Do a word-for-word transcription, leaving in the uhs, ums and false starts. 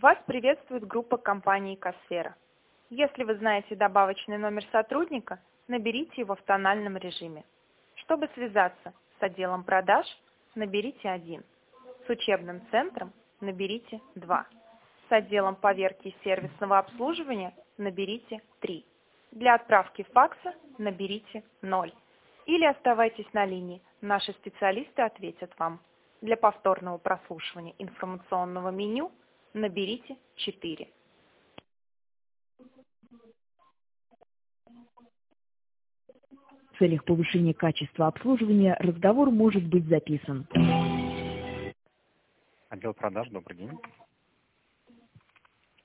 Вас приветствует группа компании «Экосфера». Если вы знаете добавочный номер сотрудника, наберите его в тональном режиме. Чтобы связаться с отделом продаж, наберите один. С учебным центром наберите два. С отделом поверки и сервисного обслуживания наберите три. Для отправки факса наберите ноль. Или оставайтесь на линии, наши специалисты ответят вам. Для повторного прослушивания информационного меню наберите четыре. В целях повышения качества обслуживания разговор может быть записан. Отдел продаж, добрый день.